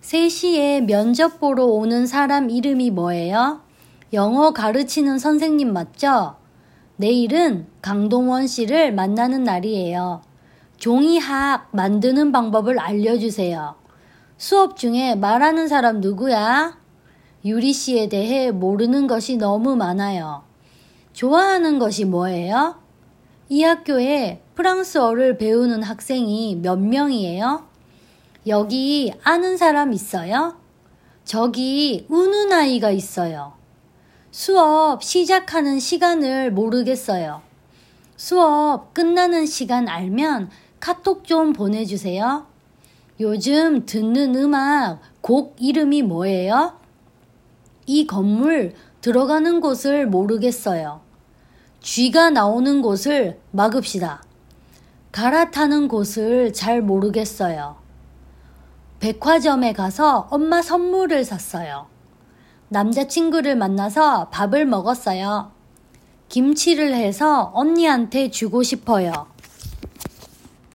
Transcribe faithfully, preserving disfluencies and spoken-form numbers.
세 시에 면접 보러 오는 사람 이름이 뭐예요? 영어 가르치는 선생님 맞죠? 내일은 강동원 씨를 만나는 날이에요. 종이학 만드는 방법을 알려주세요. 수업 중에 말하는 사람 누구야? 유리 씨에 대해 모르는 것이 너무 많아요. 좋아하는 것이 뭐예요? 이 학교에 프랑스어를 배우는 학생이 몇 명이에요? 여기 아는 사람 있어요? 저기 우는 아이가 있어요. 수업 시작하는 시간을 모르겠어요. 수업 끝나는 시간 알면 카톡 좀 보내주세요. 요즘 듣는 음악 곡 이름이 뭐예요? 이 건물 들어가는 곳을 모르겠어요. 쥐가 나오는 곳을 막읍시다. 갈아타는 곳을 잘 모르겠어요. 백화점에 가서 엄마 선물을 샀어요. 남자친구를 만나서 밥을 먹었어요. 김치를 해서 언니한테 주고 싶어요.